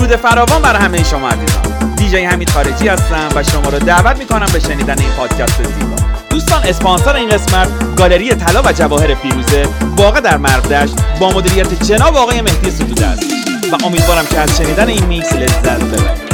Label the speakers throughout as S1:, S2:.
S1: درود فراوان برای همه شما عزیزان. دیجی حمید خارجی هستم و شما رو دعوت میکنم به شنیدن این پادکست زیبا. دوستان، اسپانسر این قسمت گالری طلا و جواهر فیروزه واقع در مرغدشت با مدیریت جناب آقای مهدی ستوده است و امیدوارم که از شنیدن این میکس لذت ببرید.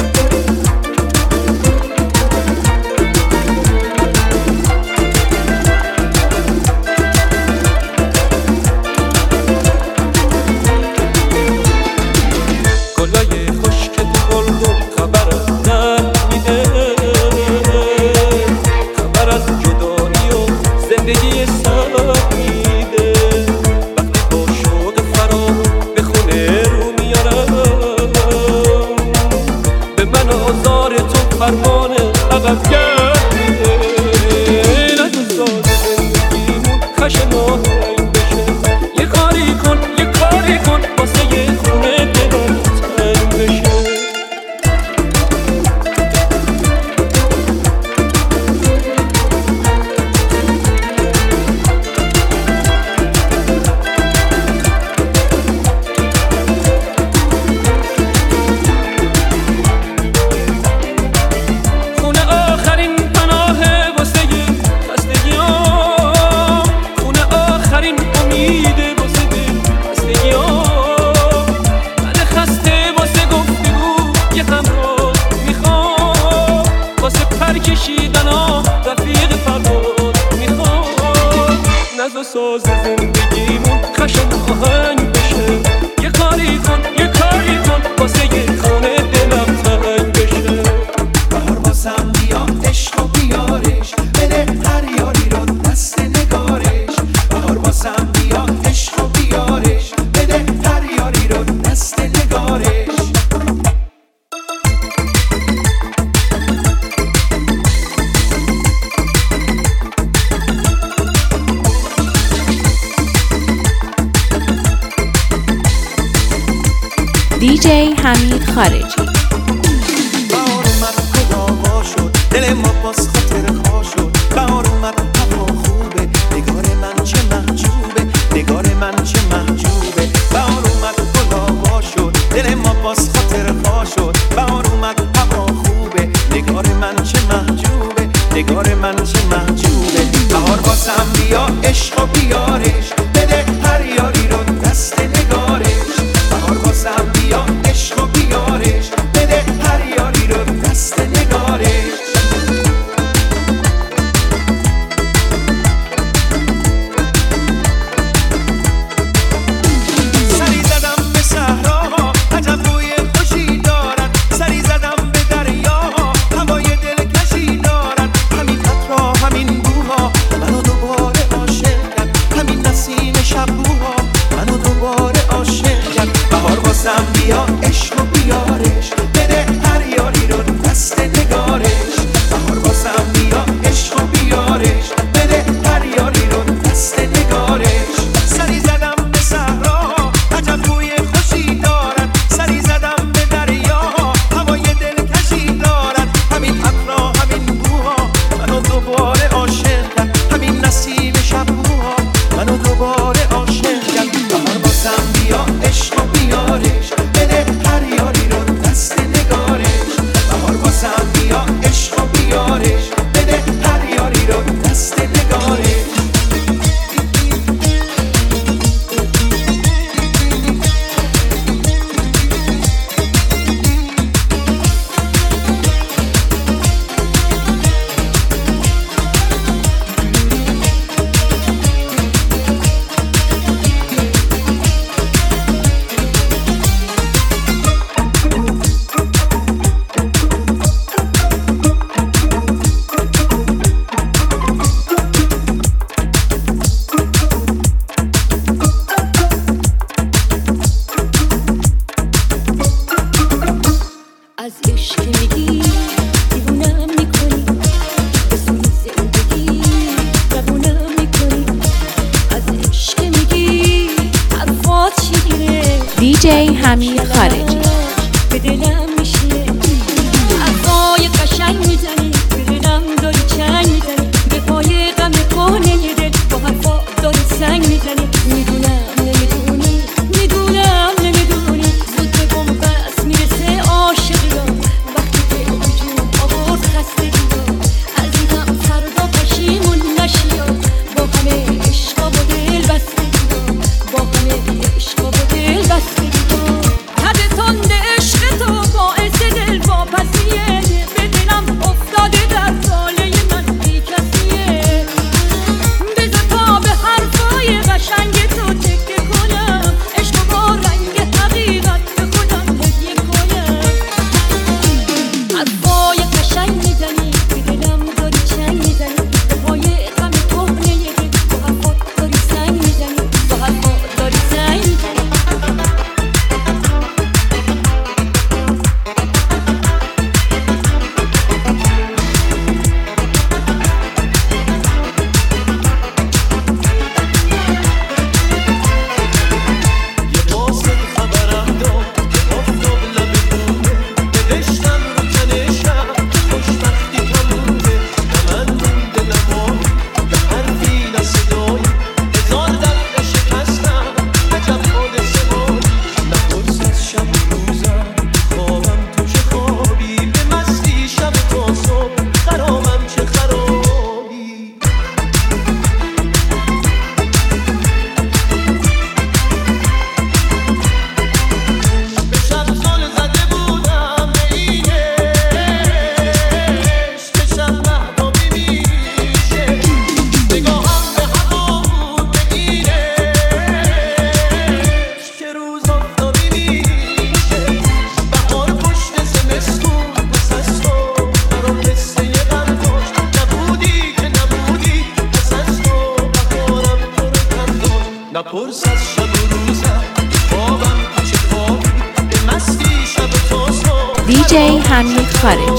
S2: دیجی حمید خارجی.
S3: بهار اومد هوا شد، دل ما باز خاطر خوا شد. بهار اومد هوا خوبه، نگار من چه محجوبه، نگار من چه محجوبه. بهار اومد هوا شد، دل ما باز خاطر خوا شد. بهار اومد هوا خوبه، نگار من چه محجوبه، نگار من چه محجوبه. بهار واسم بیا عشق و بیارش، بده هر یاری رو دست نگارش. بهار واسم بیا عشق و بیارش، بده هر یاری رو دست نگارش. سری زدم به صحراها، عجب بوی خوشی دارن. سری زدم به دریاها، هوای دلکشی دارن. همین عطرها، همین بوها منو دوباره عاشق کرد. همین نسیم شبوها منو دوباره عاشق کرد. بهار واسم بیا عشق و بیارش، بده هر یاری رو دست نگارش. بهار واسم بیا عشق و بیارش، بده هر یاری رو دست نگارش. سری زدم به صحراها، عجب بوی خوشی دارن. سری زدم به دریاها، هوای دلکشی دارن. همین عطرها، همین بوها منو دوباره عاشق کرد. همین نسیم شبوها منو دوباره عاشق کرد. بهار واسم بیا عشق و بیارش، بده هر یاری رو دست نگارش. بهار واسم بیا عشق و بیارش، بده هر یاری رو دست نگارش.
S4: از عشق میگی دیوونم میکنی، به سوی زندگی روونم میکنی. از عشق میگی حرفات شیرینه،
S2: دیجی حمید خارجی.
S4: به دلم میشینه. حرفای قشنگ میزنی، به دلم داری چنگ میزنی. به پای غم کهنه دل با حرفات داری سنگ میزنی. میدونم نمیدونی، میدونم نمیدونی، زود به بنبست میرسه
S2: دیجی حمید خارجی.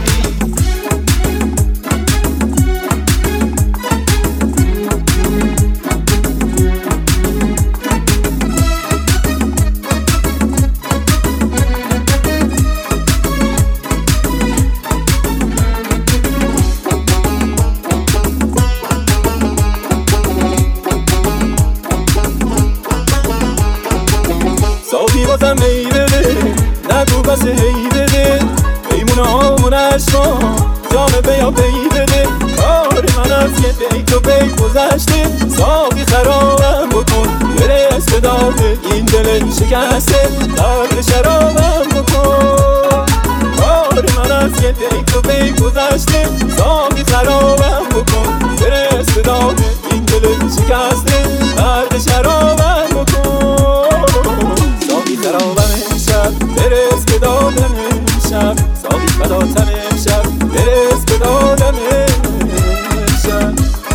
S3: صافی بازم هی بده نگو بس هی بده پیمونه هامون عشقا جام بیا پی بده کار من از یه بیت و بیت گذشته صافی خرابم بکن برس به داده این دل شکسته درد شرابم بکن کار من از یه بیت و بیت گذشته صافی خرابم بکن برس به داده این دل شکسته درد شرابم بکن صافی خرابم امشب برس به دادم امشب صافی فداتم امشب برس به دادم امشب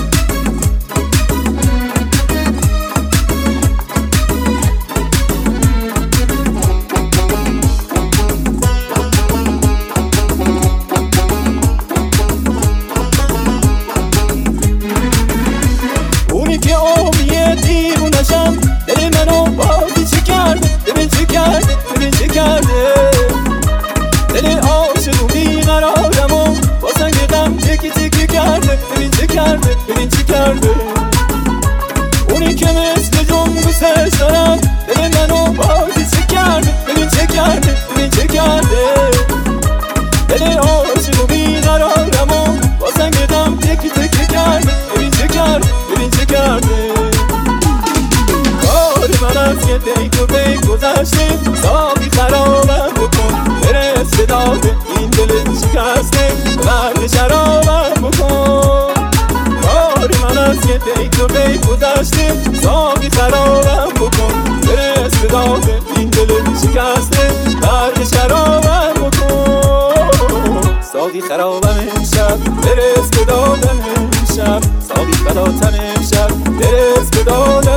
S3: اونی که آبیه دیوونشم دل منو بازی چه کرده ببین چه کرده ببین چه کرده دل عاشق و بیقرارم و با سنگ غم تکی تکی کرده ببین چه کرده ببین چه کرده اونی که مثل جون دوستش دارم دل منو بازی چه کرده ببین چه کرده ببین چه کرده دل عاشق و بیقرارم و با سنگ غم تکی تکی کرده ببین چه کرده ببین چه کرده کار من از یه دیت و بیت گذشته صافی خرابم بکن برس به داده این دل شکسته مرد شرابم بکن کار من از یه دیت و بیت گذشته صافی خرابم بکن برس به داده این دل شکسته مرد شرابم بکن صافی خرابم امشب برس به دادم امشب صافی فداتم امشب برس به دادم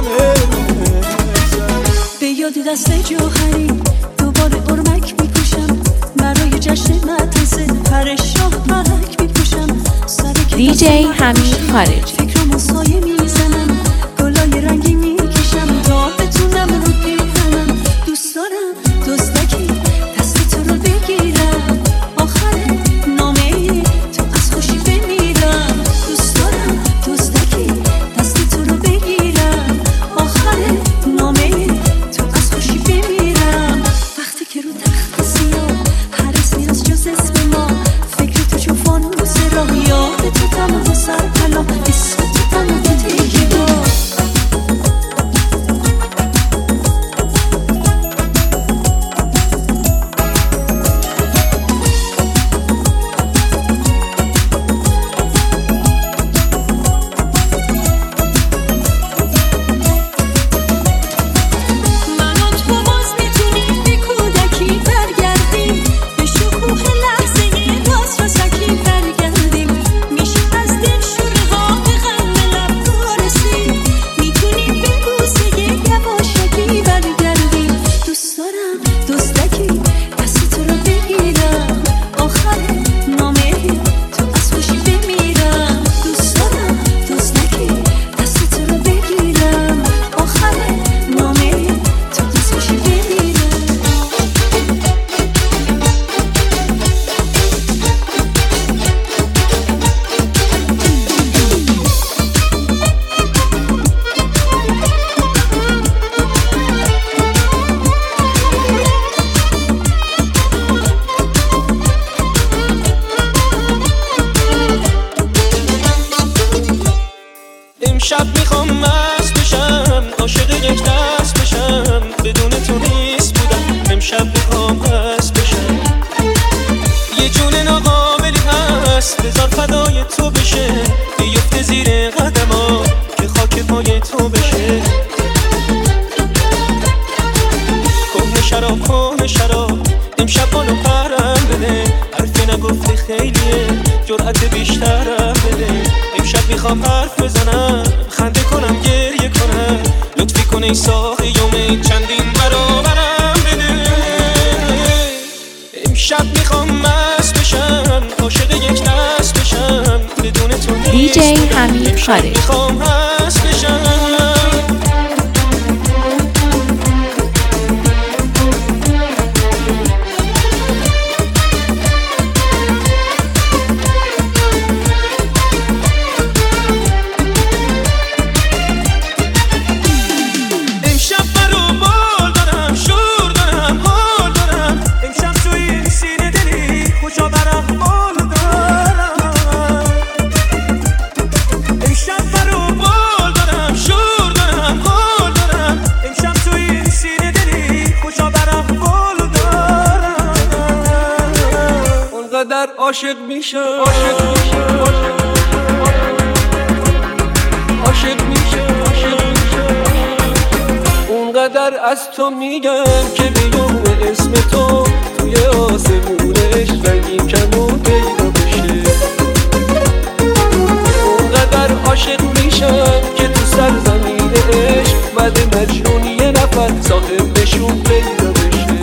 S4: به یاد دست جوهری دوباره ارمک میپوشم برای جشن مدرسه پر شاهک میپوشم
S2: دیجی حمید خارجی.
S4: فکرامو سایه میزنم گلای رنگی میکشم تا بتونم رو پیهنم دوست دارم دزدکی دست تو رو بگیرم آخر نامه تو از خوشی بمیرم دوست دارم دزدکی دست تو رو بگیرم آخر نامه تو از خوشی بمیرم وقتی که رو تخت سیاه هر از جز اسم ما فکر تو چون فانوس راه یاد تو تمام سرپلا اسم تو تمام تیگی با
S3: امشب میخوام مست بشم عاشق یک دست بشم بدون تو نیست بودم امشب میخوام مست بشم یه جون ناقابلی هست بذار فدای تو بشه بیفته زیر قدما که خاک پای تو بشه کهنه شراب امشب بالو پرم بده حرفی نگفته خیلیه جرأت بیشترم بده امشب میخوام حرف بزنم خنده کنم گریه کنم لطفی کن ای ساقی یوم چندین برابرم بده امشب میخوام
S2: DJ حمید خارجی.
S3: میخوام هست بشم عاشق میشم اونقدر از تو میگم که بیام اسم تو توی آسمونش رنگین کمون پیدا بشه. اونقدر عاشق میشم که تو سرزمین عشق مد مجنون یه نفر صاحب نشون پیدا بشه.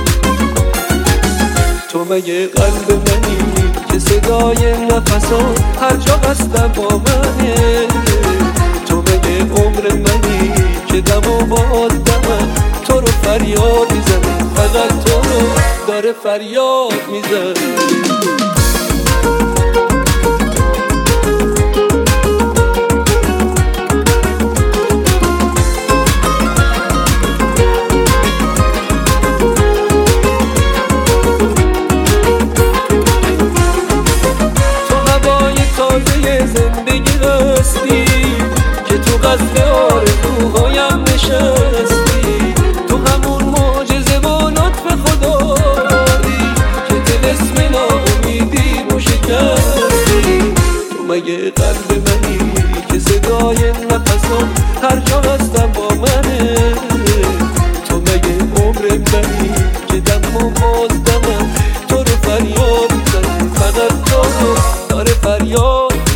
S3: تو مگه قلب منی که صدای نفسات هر جا هستم با منه؟ تو مگه عمر منی که دم و باد دمم تو رو فریاد میزنه، فقط تو رو داره فریاد میزنه. قصد آرزوهایم نشستی، تو همون معجزه و لطف خدایی که دل اسم ناامیدی رو شکستی. تو مگه قلب منی که صدای نفسم هر جا هستم با منه؟ تو مگه عمر منی که دم و باز دمم تو رو فریاد میزنه، فقط تو رو داره فریاد میزنه.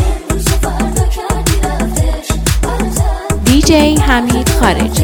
S2: DJ حمید خارجی.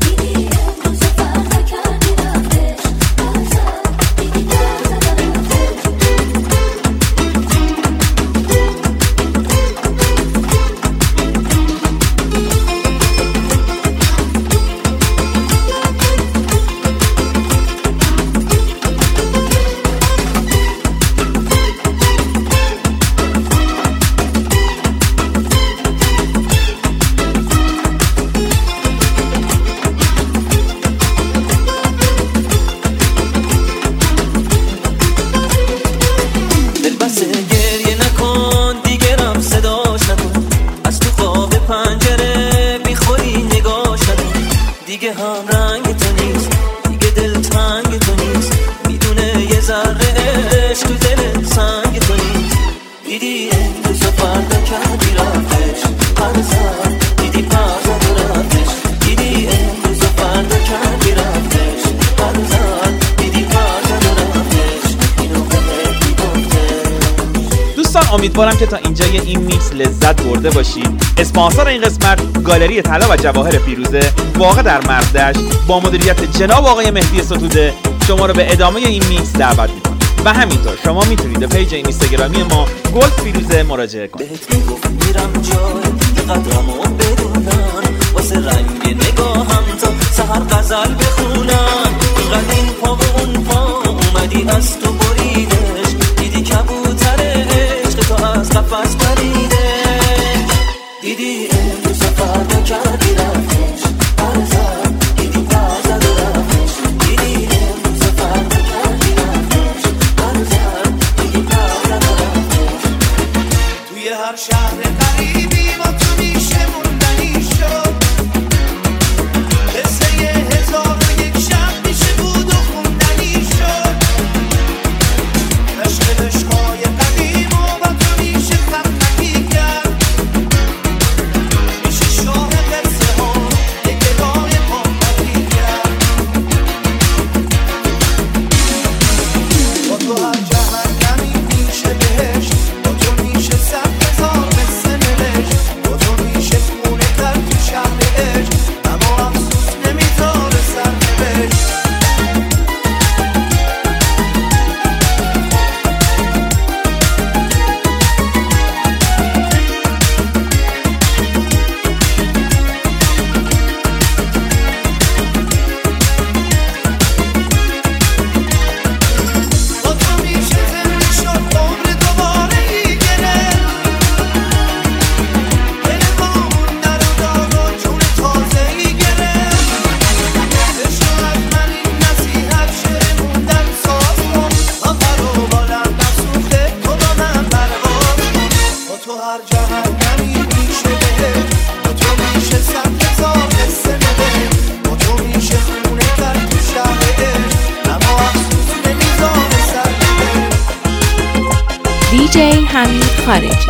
S1: امیدوارم که تا اینجای این میکس لذت برده باشید. اسپانسر این قسمت گالری طلا و جواهر پیروزه واقع در مرزدشت با مدیریت جناب آقای مهدی ستوده شما رو به ادامه این میکس دعوت می‌کنم و همینطور شما میتونید به پیج اینستاگرامی ما گلد فیروزه مراجعه کنید.
S5: میرم جای قدرمو بدونم واسه رنگ نگاهم تا سحر غزل بخونم. اینقدر این پا و اون پا اومدی از تو بریدش، دیدی کبوتر عشق تو از قفس پریده، دیدی امروز فردا کردی رفتش برزد، دیدی برزد و رفتش، دیدی امروز فردا کردی رفتش برزد، دیدی برزد و رفتش.
S3: توی هر شهر قریبی با تو میشه موندنی شد، قصه 1001 شب میشه بود و خوندنی شد، عشق عشقای قدیم و با تو میشه خطکی کرد، میشه شاه قصه ها
S2: دیجی حمید خارجی.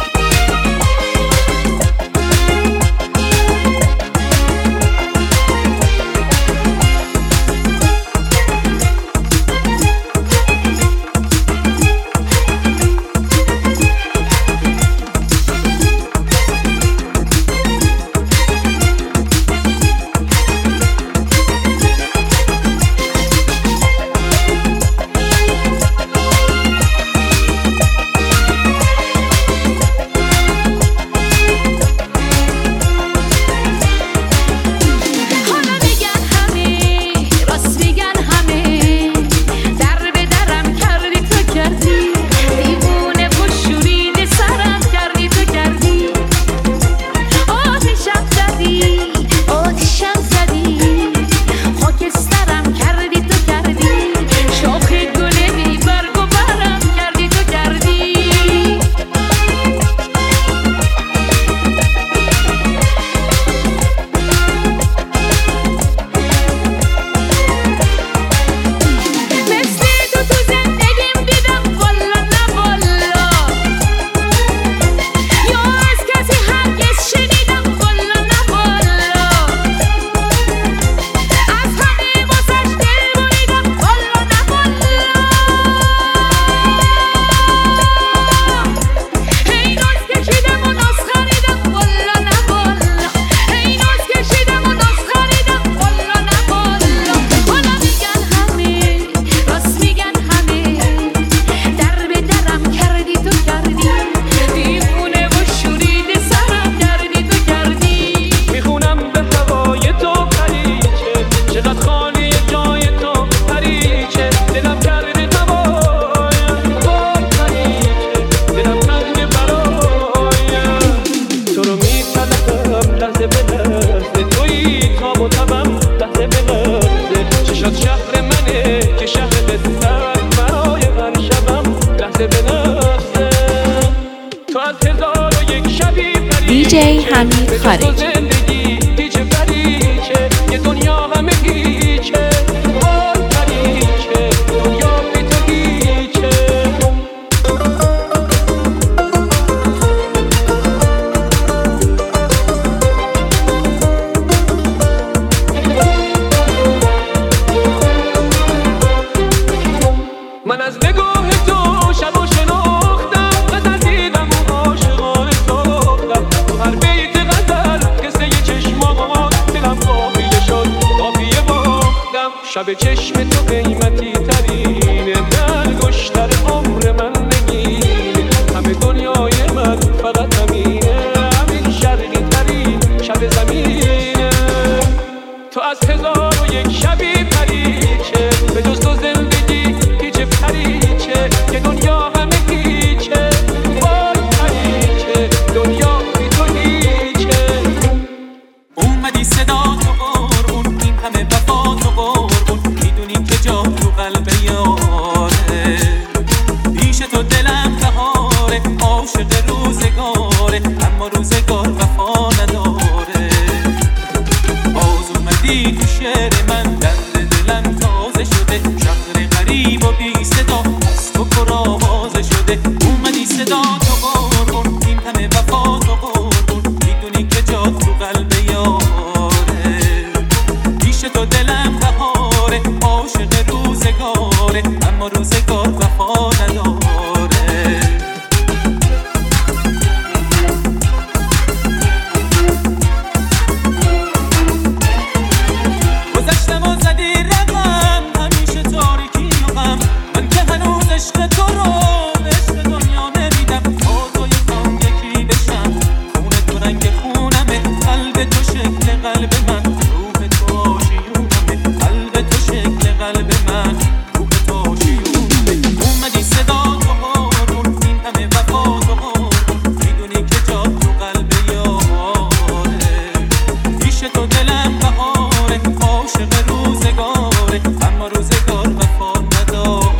S2: دیجی حمید خارجی.
S6: شب چشم تو قیمتی ترینه، برگشتر عمر من نگینه، همه دنیای من فقط همینه، همین شرقی ترین شب زمینه. تو از 1001 شبی پریچه، به جز تو زندگی هیچ پریچه، که دنیا همه هیچه، وای پریچه، دنیا بی تو هیچه. اومدی صدا تو قربون، این همه وفا تو قربون، میدونیم که جا تو قلب یاره، پیش تو دلم بهاره، عاشق روزگاره، اما روزگار وفا نداره. باز اومدی تو شعر من، درد دلم تازه شده، شهر غریب و بی صدا از تو پر آوازه شده. اومدی صدا تو قربون، این همه وفا تو قربون، میدونی که جا تو قلب یاره، پیش تو دلم بهاره، عاشق روزگاره، اما روزگار وفا نداره. گذشتم و زدی رقم، همیشه تاریکی و غم، من که هنوز عشق تو رو به عشق دنیا نمیدم. با تو یکم یکی بشم، خون تو رنگ خونمه، قلب تو شکل قلب من، روح تو آشیونمه، قلب تو شکل قلب من، روح تو آشیونمه. اومدی صدا تو قربون، این همه وفا تو قربون، میدونی که جا تو قلب یاره، پیش تو دلم بهاره، عاشق روزگاره، اما روزگار وفا نداره.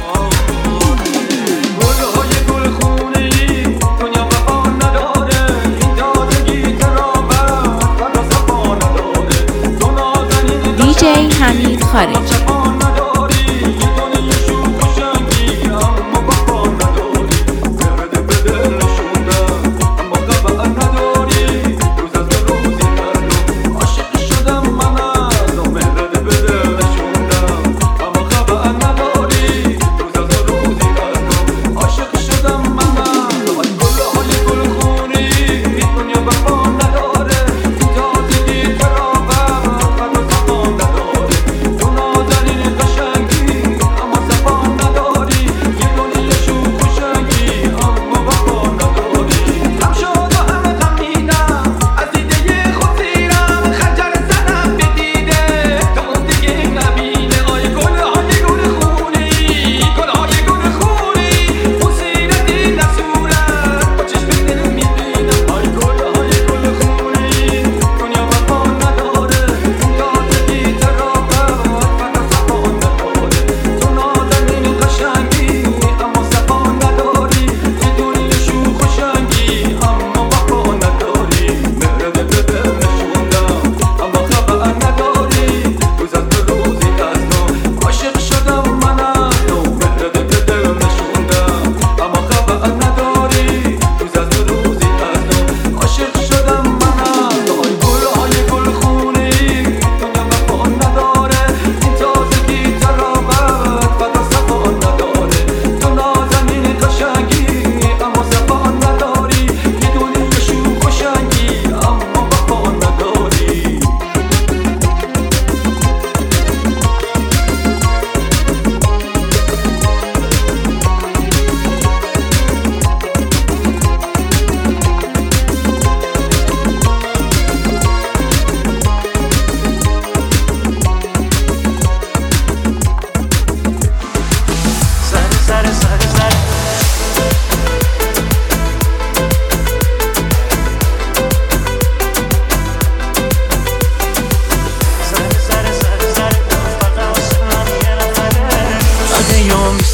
S6: گلهای گلخونه‌ای دنیا وفا نداره، این دادگی ترابت و صفا نداره. تو نازنین
S2: دیجی حمید خارجی.
S6: صفا نداری، یه دنیا شوخ و شنگی، اما وفا نداری. بده بده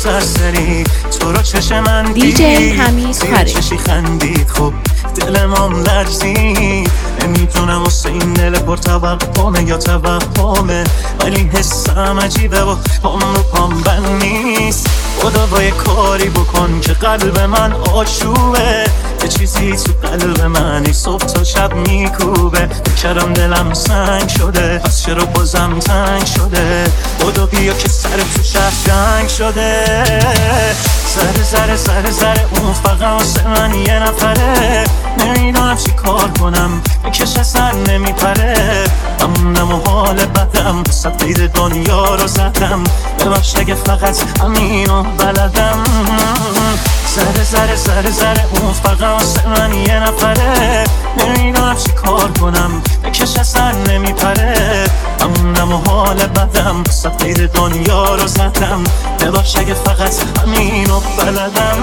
S7: سرسری تو رو چشم من
S2: دیجی حمید خارجی.
S7: چشی خندید خب دلم لرزید نمیتونم واسه این دل پر توقمه یا توهمه ولی حسم عجیبه و پام رو پام بند نیست خدا باید کاری بکن که قلب من آشوبه یه چیزی تو قلب من صبح تا شب میکوبه بکرم دلم سنگ شده پس چرا بازم تنگ شده خدا بیا که سر تو شهر جنگ شده سر اون فقط واسه من یه نفره نمیدونم چی کار کنم بکش اصلا نمیپره امونم و حال بدم سفید دنیا رو زدم ببخش اگه فقط همینو بلدم سر اون فقط واسه من یه نفره نمیدونم چی کار کنم بکش اصلا نمیپره امونم و حال بدم سفید دنیا رو زدم ببخش اگه فقط همینو بلدم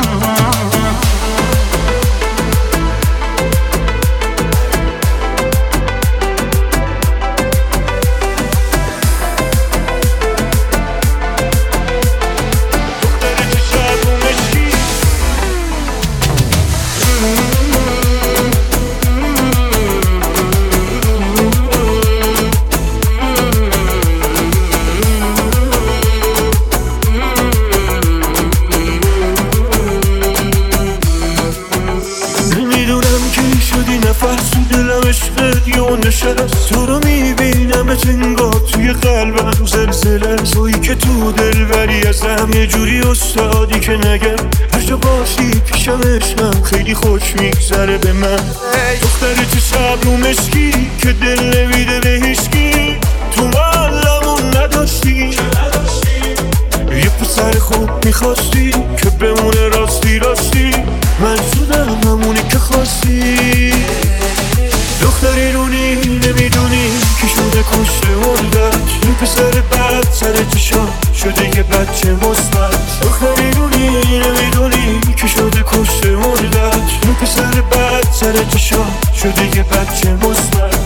S7: تو رو میبینم انگار توی قلبم زلزله تویی که تو دلبری ازم یه جوری استادی که نگم هر جا باشی پیشم عشقم خیلی خوش میگذره به من دختر تو صبر و مسکی که دل نمیده به هیچکی تو معلمون نداشتی یه پسر خوب میخواستی که بمونه راستی من شدم همونی که خواستی دختری رونی نمیدونی که شده کشته مردت این پسر بد سر تو شده یه بچه مثبت دختری رونی نمیدونی که شده کشته مردت این پسر بد سر تو شده یه بچه مثبت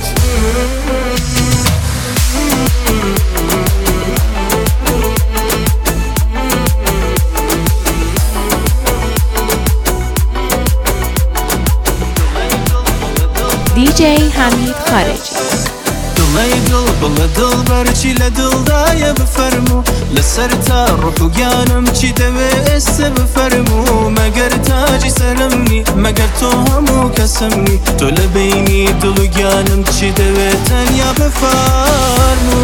S2: دیجی حمید خارجی
S5: دل برچی لدل دایه بفرمو لسر تا روح و گانم چی دوسته بفرمو مگر تاجی سرمنی مگر تو همو کسمنی تو لبینی دل و گانم چی دوتن یا بفرمو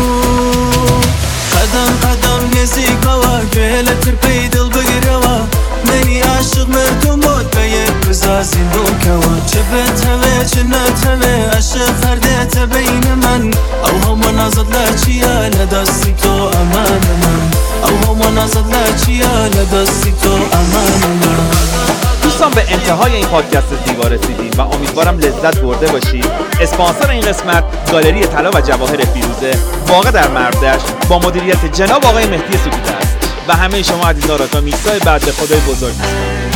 S5: قدم نزیکوا گوهلتر پی دل بگروا منی عاشق مردم بود باید بزازی بوکوا چه بتوه چه نتوه عاشق خردت بین من او همون ازد لچیا لدستی تو امان من او همون ازد لچیا لدستی تو امان من
S1: دوستان به انتهای این پادکست زیبا رسیدیم و امیدوارم لذت برده باشید. اسپانسر این قسمت گالری طلا و جواهر فیروزه واقع در مرودشت با مدیریت جناب آقای مهدی سکوته است و همه شما عزیزان را تا میکسای بعد به خدای بزرگ می‌سپارم.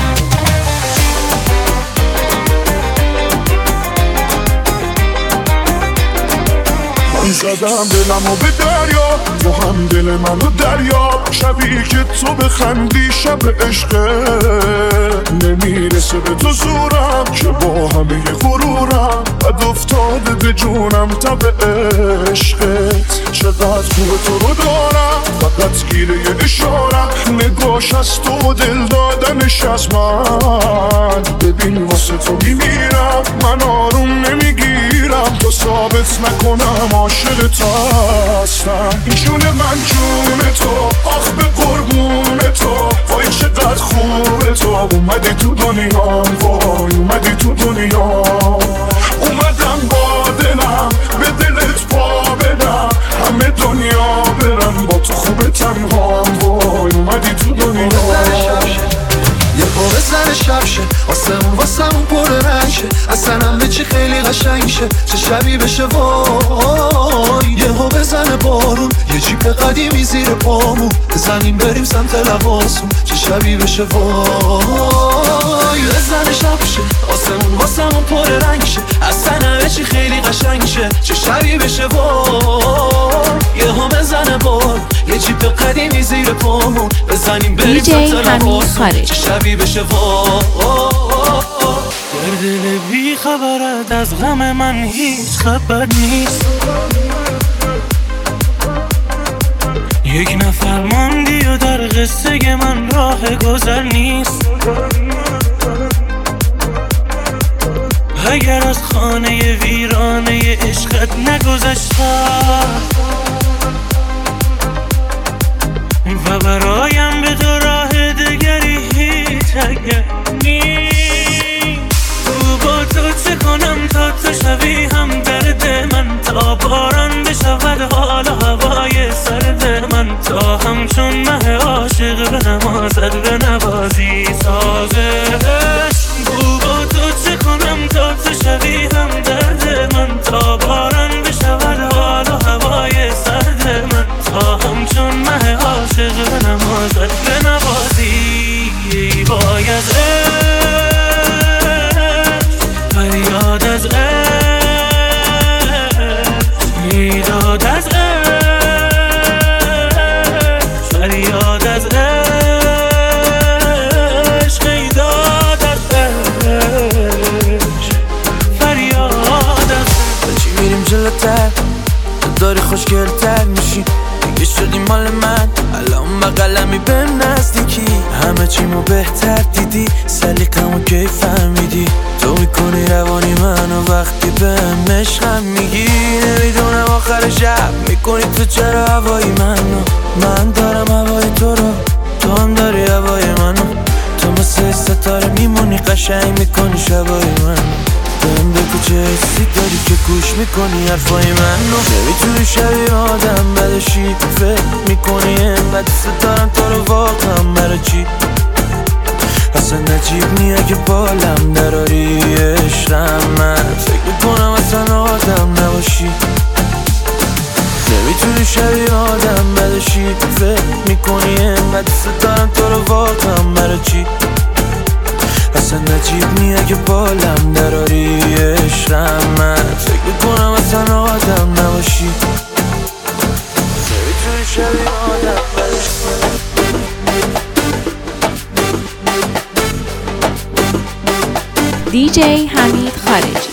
S8: زدم دلمو به دریا تو هم دل منو دریا شبی که تو بخندی شب عشقه نمیرسه به تو زورم که با همه غرورم بد افتاده به جونم تب عشقت چقدر خوبه تو رو دارم فقط گیره یه اشارم نگاش از تو دل دادنش از من ببین واسه تو میمیرم من آروم نمیگیرم تو ثابت نکنم عاشق تو هستم این جون من جون تو آخ به قربون تو وای چقدر خوبه تو اومدی تو دنیا وای اومدی تو دنیا اومدم با دلم به دلت پا بدم همه دنیا برم با تو خوبه تنها وای اومدی تو دنیا یه پا بزن شبشه آسمون واسمون پر رنشه اصلا هم به
S3: بشی خیلی قشنگ شه، چه شبی بشه وای. یهو بزنه بارون، یه جیپ قدیمی زیر پامون، بزنیم بریم سمت لباسون، چه شبی بشه وای. بزنه شب شه، آسمون واسمون پر رنگ شه، اصلا همه چی خیلی قشنگ شه، چه شبی بشه وای. یهو بزنه بارون، یه جیپ قدیمی زیر پامون، بزنیم بریم سمت لباسون، چه شبی بشه وای.
S7: در دل بی خبرت از غم من هیچ خبر نیست، یک نفر ماندی و در قصه من راه گذر نیست. اگر از خانه ویرانه عشقت نگذشتم و برایم به تو راه دگری هیچ اگر نیست. با تو چه کنم تا تو شوی هم درد من، تا باران بشود حال و هوای سرد من، تا همچون مه عاشق به نمازت به نوازی سازش. با تو چه کنم تا تو شوی هم درد من، تا باران بشود حال و هوای سرد من، تا همچون مه عاشق به نمازت به نوازی. باید فریاد از عشق، میداد از عشق، فریاد از عشق، میداد از عشق، فریاد از عشق.
S3: چی میریم جلوتر، داری خوشگلتر میشی، دیگه شدی مال من، الان بغلمی بهم نزدیکی، همه چیمو بهتر دیدی، سلیقمو کی فهمیدی، تو میکنی روانی منو وقتی بهم عشقم میگی. نمیدونم آخر شب میکنی تو چرا هوای منو، من دارم هوای تو رو، تو هم داری هوای منو، تو مثل ستاره میمونی قشنگ میکنی شبای منو. بهم بگو چه حسی داری که گوش میکنی حرفای منو، نمیتونی شبیه آدم بدشی، فکر میکنی اینقدر ستارم تو رو واقعا برای چی. اصلا نجیب نیه که بالم دراری عشقم، من فکر میکنم اصلا آدم نباشی. نمیتونی شبیه آدم بدشی، فکر میکنی اینقدر ستارم تو رو واقعا برای چی. اصلا نجیب نیه که بالم دراری عشقم، من فکر میکنم اصلا آدم نباشی. نمیتونی شبیه آدم بدشی.
S2: دیجی حمید خارجی.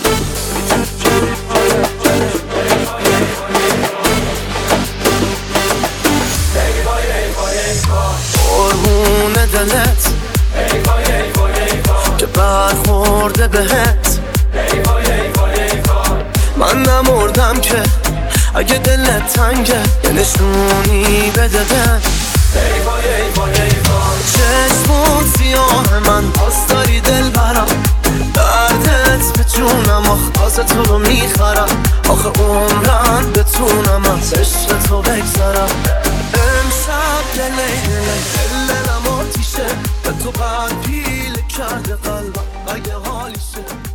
S3: قربون دلت که برخورده بهت، من نمردم که اگه دلت تنگه یه نشونی بده بهم. چشمون سیاه من باز داری دل برم، دردت به جونم آخه تو رو میخرم، آخه عمرم بتونم از عشق تو بگذرم. امشب دلم آتیشه، به تو پیل کرده قلبم اگه حالیشه.